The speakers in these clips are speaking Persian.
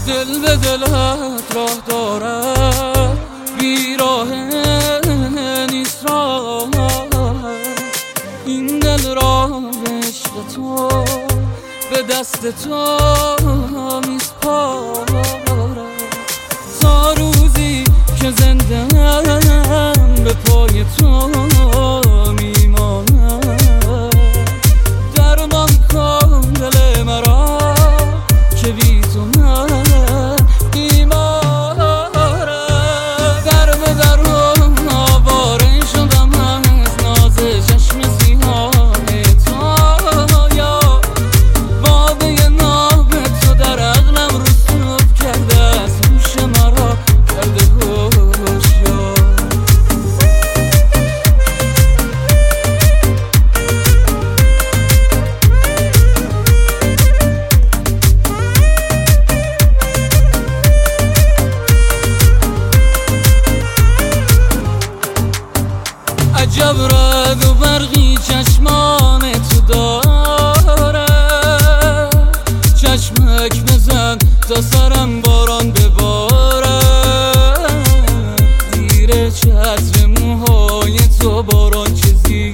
دل به دلت راه دارد، بیراه نیست راه. این دل را به عشق تو به دست تو میسپارم، تا روزی که زنده‌ام به پای تو میمانم. درمان کن دل مرا که بی تو من بیمارم. در به در آواره شدم از ناز چشم سیاه تو، یا باده ناب تو در عقلم رسوب کرده، از هوش مرا کرده هوشیار. عجب رد و برقی چشمان تو داره، چشمک بزن تا سرم باران بباره. زیر چتر موهای تو باران چه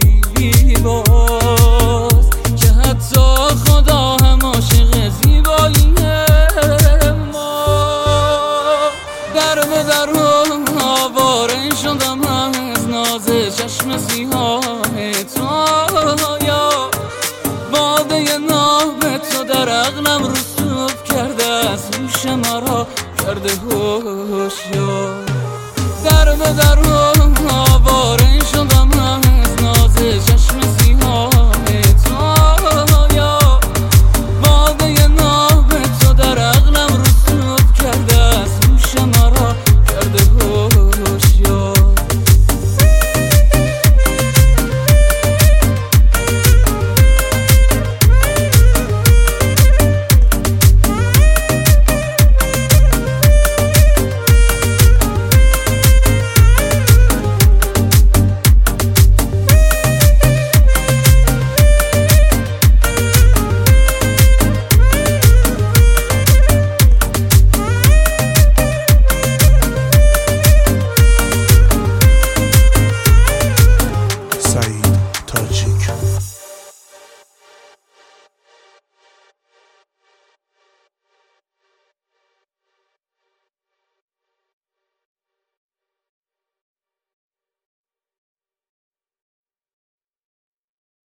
زیباست، که حتی خدا هم عاشق زیبایی ما. در به در آواره شدم از ناز چشم سیاه تو، یا باده ناب تو در عقلم رسوب کرده، از هوش مرا کرده هوشیار. در به در آواره شدم